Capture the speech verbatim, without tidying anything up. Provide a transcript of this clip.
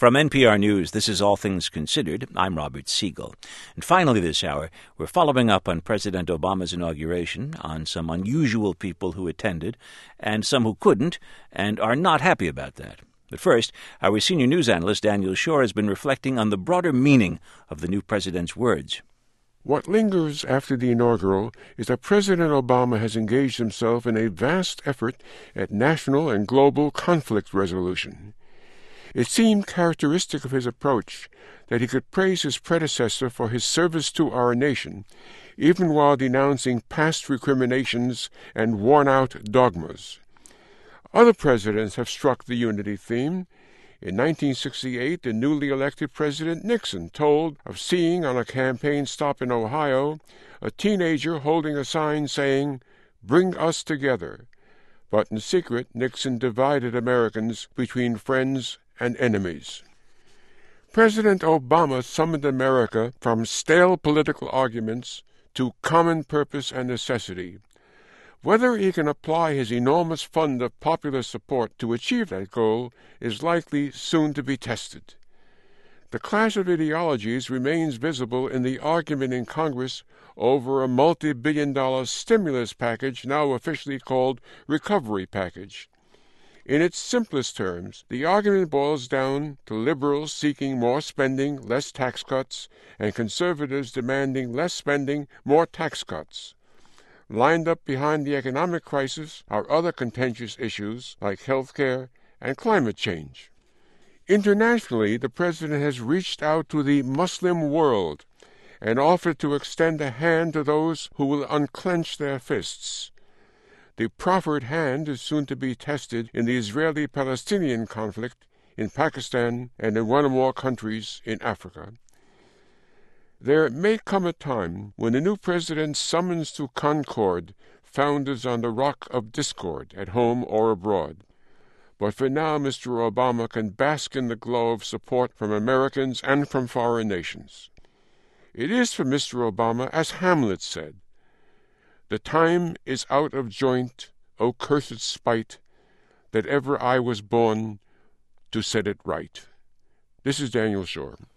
From N P R News, this is All Things Considered. I'm Robert Siegel. And finally this hour, we're following up on President Obama's inauguration, on some unusual people who attended, and some who couldn't, and are not happy about that. But first, our senior news analyst, Daniel Schorr, has been reflecting on the broader meaning of the new president's words. What lingers after the inaugural is that President Obama has engaged himself in a vast effort at national and global conflict resolution. It seemed characteristic of his approach that he could praise his predecessor for his service to our nation, even while denouncing past recriminations and worn-out dogmas. Other presidents have struck the unity theme. In nineteen sixty-eight, the newly elected President Nixon told of seeing on a campaign stop in Ohio a teenager holding a sign saying, "Bring us together." But in secret, Nixon divided Americans between friends and enemies. President Obama summoned America from stale political arguments to common purpose and necessity. Whether he can apply his enormous fund of popular support to achieve that goal is likely soon to be tested. The clash of ideologies remains visible in the argument in Congress over a multi-billion dollar stimulus package now officially called Recovery Package. In its simplest terms, the argument boils down to liberals seeking more spending, less tax cuts, and conservatives demanding less spending, more tax cuts. Lined up behind the economic crisis are other contentious issues like health care and climate change. Internationally, the president has reached out to the Muslim world and offered to extend a hand to those who will unclench their fists. The proffered hand is soon to be tested in the Israeli-Palestinian conflict, in Pakistan, and in one or more countries in Africa. There may come a time when the new president summons to concord founders on the rock of discord at home or abroad. But for now, Mister Obama can bask in the glow of support from Americans and from foreign nations. It is for Mister Obama, as Hamlet said, "The time is out of joint, O cursed spite, that ever I was born to set it right." This is Daniel Schorr.